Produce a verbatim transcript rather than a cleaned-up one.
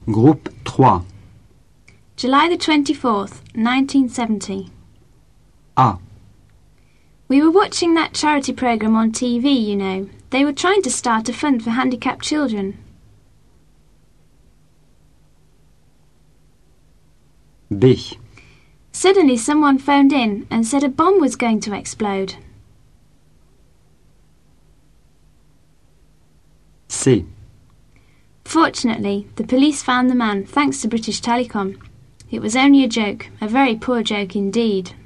Groupe trois. July the twenty-fourth, nineteen seventy. A. We were watching that charity programme on T V, you know. They were trying to start a fund for handicapped children. B. Suddenly someone phoned in and said a bomb was going to explode. C. Fortunately, the police found the man thanks to British Telecom. It was only a joke, a very poor joke indeed.